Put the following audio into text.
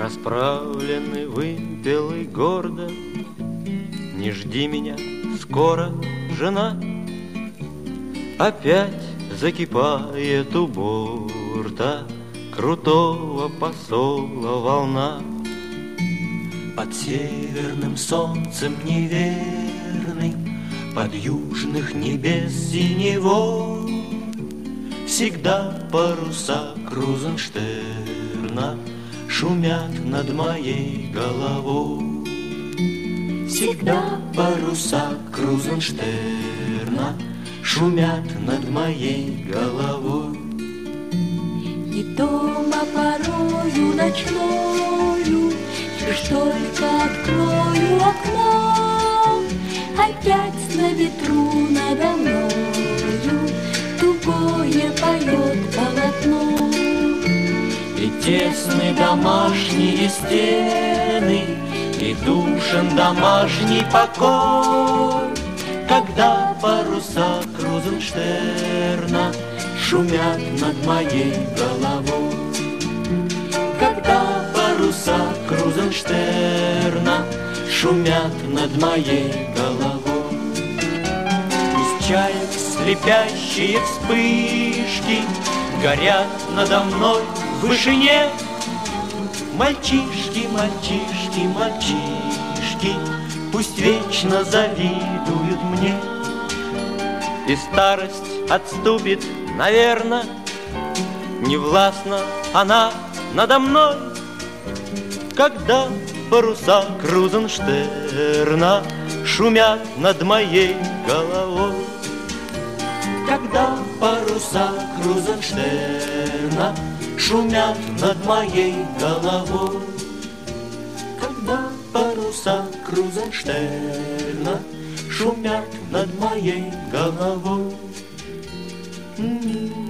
Расправленный вымпелый гордо, не жди меня, скоро, жена. Опять закипает у борта крутого посола волна. Под северным солнцем неверным, под южных небес синевой, всегда паруса Крузенштерна шумят над моей головой. Всегда паруса Крузенштерна шумят над моей головой. И дома порою ночною, лишь только открою окно, опять на ветру надо мною тугое поет полотно. И тесны домашние стены, и душен домашний покой, когда паруса Крузенштерна шумят над моей головой. Когда паруса Крузенштерна шумят над моей головой. Из чаек слепящие вспышки горят надо мной в вышине. Мальчишки, мальчишки, мальчишки, пусть вечно завидуют мне. И старость отступит, наверно, не властна она надо мной, когда паруса Крузенштерна шумят над моей головой. Когда паруса Крузенштерна шумят над моей головой. Когда паруса Крузенштерна шумят над моей головой.